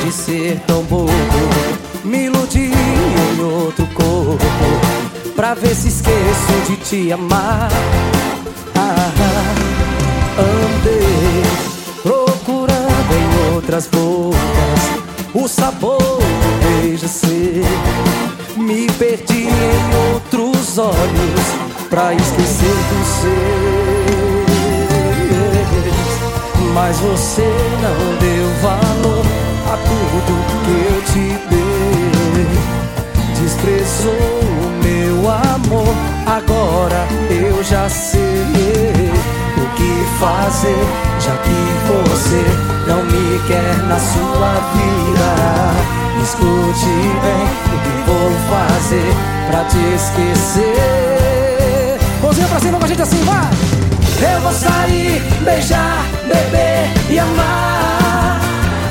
de ser tão bobo, me iludi em outro corpo, pra ver se esqueço de te amar. Andei procurando em outras bocas o sabor do beijo seu, me perdi em outros olhos pra esquecer dos seus. Mas você não deu valor a tudo que eu te dei, desprezou o meu amor. Agora eu já sei o que fazer, já que você não me quer na sua vida. Escute bem o que vou fazer pra te esquecer. Mãozinha pra cima com a gente assim, vai! Eu vou sair, beijar, beber e amar.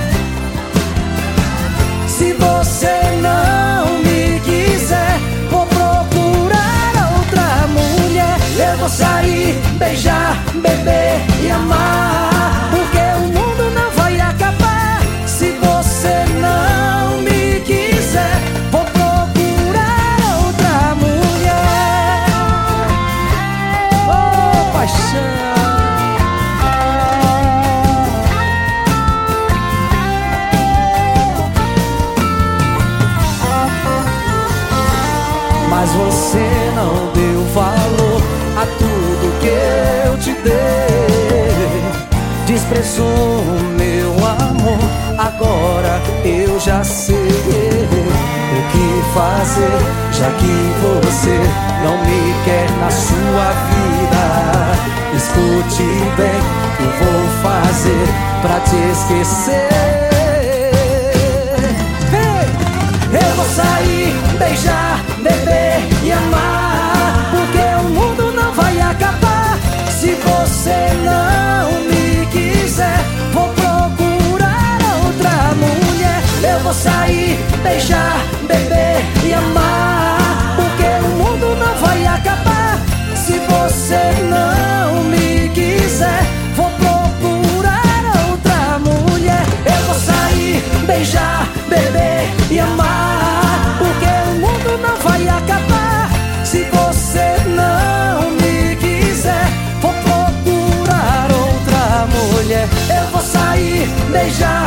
Se você não me quiser, vou procurar outra mulher. Eu vou sair, beijar, beber e amar, porque o mundo não vai acabar. Se você não me quiser, vou procurar outra mulher. Oh, paixão. Mas você não deu valor a tudo que eu te dei, desprezou o meu amor. Agora eu já sei o que fazer, já que você não me quer na sua vida. Escute bem o que eu vou fazer pra te esquecer. Eu vou sair, beijar, beber e amar, porque o mundo não vai acabar. Se você não me quiser, vou procurar outra mulher. Eu vou sair, beijar, beber e amar, porque o mundo não vai acabar. Se você não me quiser, vou procurar outra mulher. Eu vou sair, beijar, beber e amar, porque o mundo não vai acabar. Se você não me quiser, vou procurar outra mulher. Eu vou sair, beijar,